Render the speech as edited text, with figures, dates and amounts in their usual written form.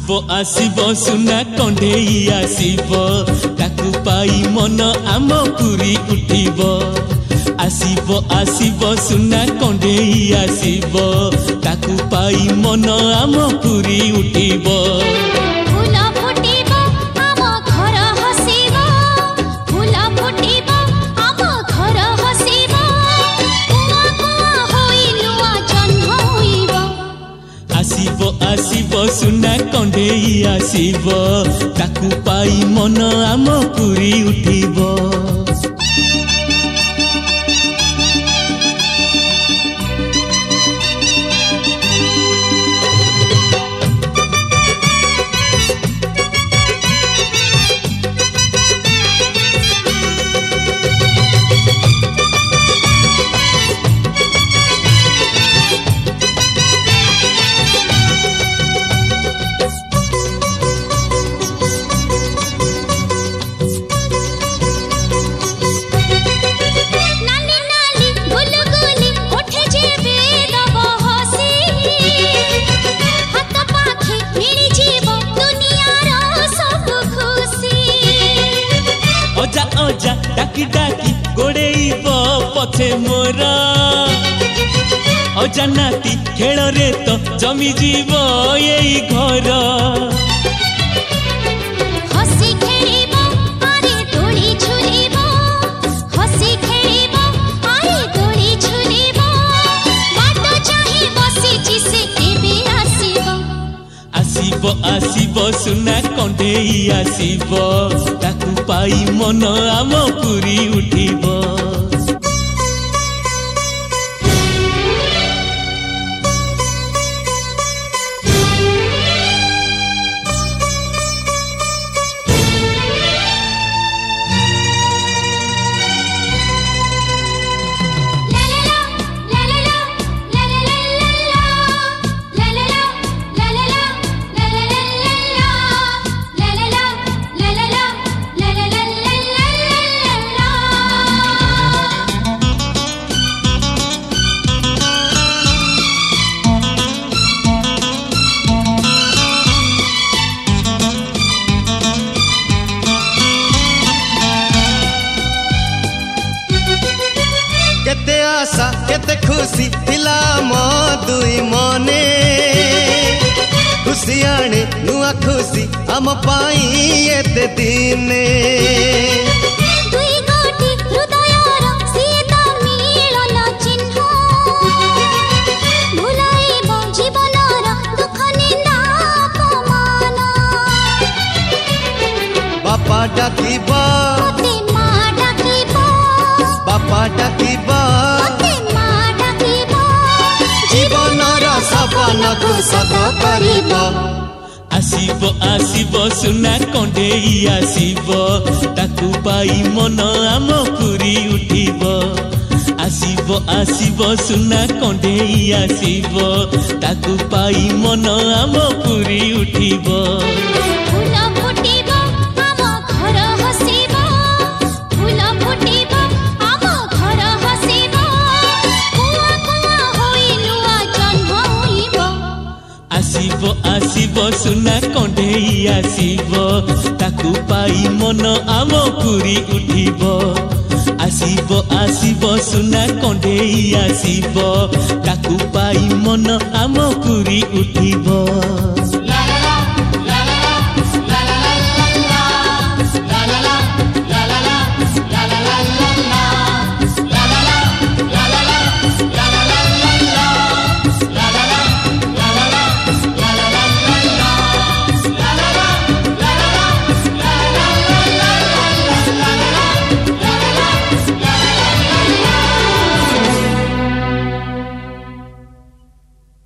आसीबो आसीबो सुना कंढेई आसीबो ताकू पाई मन आम पुरी उठिबो। आसीबो आसीबो सुना कंढेई आसीबो ताकू पाई मन आम पुरी उठिबो। आसीबो आसीबो सुना कंढेई आसीबो ताकू पाई मन आम पुरी उठिबो। अजा डाकी डाकी गोड़ेइब पछे मोर अजा नाती खेल रे तो जमी जीव यही घर। हसी खेलिब आरे दोली झुलिब हसी खेलिब आरे दोली झुलिब बाट चाहि बसिछि से केबे आसीब। आसीबो आसीबो सुना कंढेई आसीबो ताकू पाई मन आम पुरी उठिबो। केते आशा केते खुशी थिला मो दुई मने खुशी आने नुआ खुशी आम पाई एते दिने। दुई गोटी हृदयर सीता मिलन चिन्ह भुलाइब जीवनर दुख निंदा अपमान। बापा डाकिबा मते मां डाकिब बापा डाकिबा मते मां डाकिब जीवनर सपना को सत करिब। आसीबो आसीबो सुना कंढेई आसीबो ताकू पाई मन आम पुरी उठिबो। आसीबो आसीबो सुना कंढेई आसीबो ताकू पाई मन आम पुरी उठिबो। फूल फुटिब आम घर हसिब फूल फुटिब आम घर हसिब कुआ कुआ होई नुआ जन्म होइब। आसीबो आसीबो सुना कंढेई आसीबो ताकू पाई मन आम पुरी उठिबो। आसीबो आसीबो सुना कंढेई आसीबो ताकू पाई मन आम पुरी उठिबो।